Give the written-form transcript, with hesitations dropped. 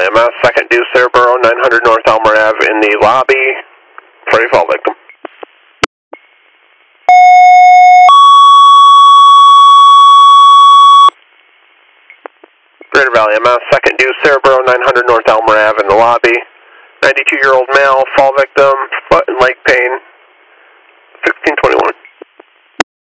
Valley MS, second due Cerebro, 900 North Elmer Ave in the lobby. Ready fall victim. Greater Valley MS, second due Cerebro, 900 North Elmer Ave in the lobby. 92-year-old male, fall victim, foot and leg pain, 1621.